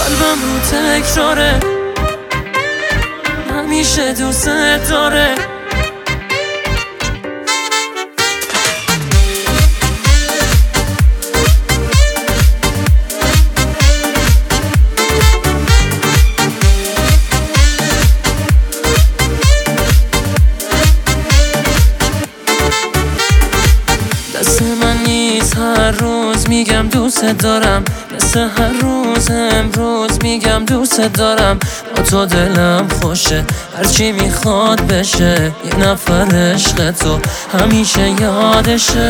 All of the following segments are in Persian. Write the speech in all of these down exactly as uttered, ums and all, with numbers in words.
قلبم رو تکراره، همیشه دوست داره. دست من نیست هر روز میگم دوست دارم، مثل هر روز امروز میگم دوست دارم. با تو دلم خوشه، هرچی میخواد بشه، یه نفر عشق تو همیشه یادشه.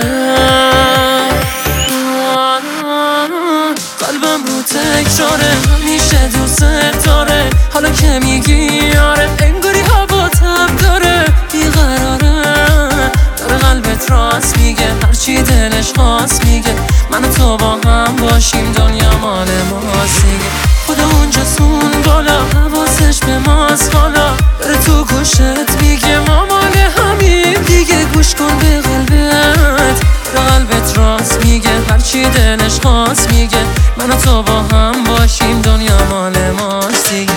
قلبم رو تکراره، همیشه دوست داره. حالا که میگی آره، انگاری هوا تب داره، بیقراره. داره قلبت راست میگه، هرچی دلش خواست میگه. من و تو با هم باشیم، دنیا مال ماست دیگه. خدا اونجاست بالا، حواسش به ماست حالا. داره تو گوشت میگه ما مال همیم دیگه. گوش کن به قلبت، داره قلبت راست میگه، هرچی دلش خواست میگه. من و تو با هم باشیم، دنیا مال ماست دیگه.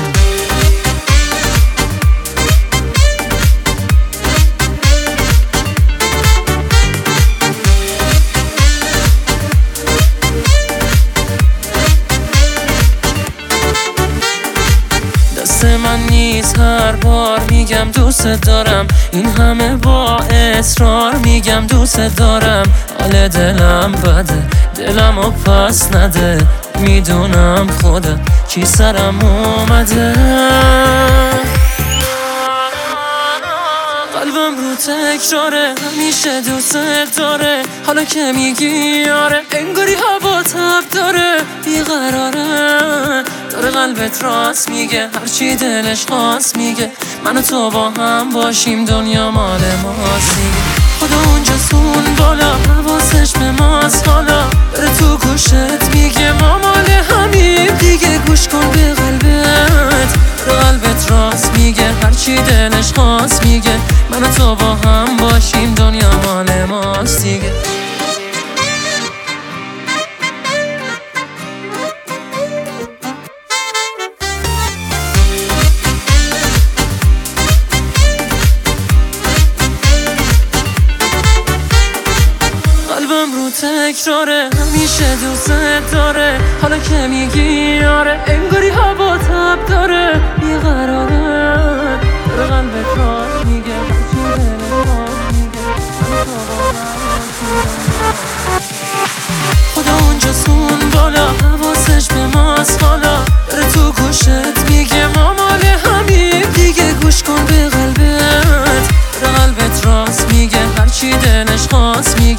دست من نیست هر بار میگم دوست دارم، این همه با اصرار میگم دوست دارم. حال دلم بده، دلم رو پس نده، میدونم خودم چی سرم اومده. قلبم رو تکراره، همیشه دوست داره. حالا که میگی آره، انگاری هوا تب داره، بیقراره. داره قلبت راست میگه، هرچی دلش خواست میگه. من و تو با هم باشیم، دنیا مال ماست دیگه. خدا اونجاست بالا، حواسش به ماست حالا. داره تو گوشت میگه ما مال همیم دیگه. گوش کن به قلبت، داره قلبت راست میگه، هرچی دلش خواست میگه. من و تو با هم باشیم، دنیا مال ماست دیگه. قلبم رو تکراره، همیشه دوست داره. حالا که میگی آره، انگاری هوا تب داره، بیقراره. داره قلبت راست میگه، هرچی دلت خواست میگه. خدا اونجاست بالا، حواسش به ماست حالا. داره تو گوشت میگه ما مال همیم دیگه. گوش کن به قلبت، داره قلبت راست میگه، هرچی دلش خواست میگه.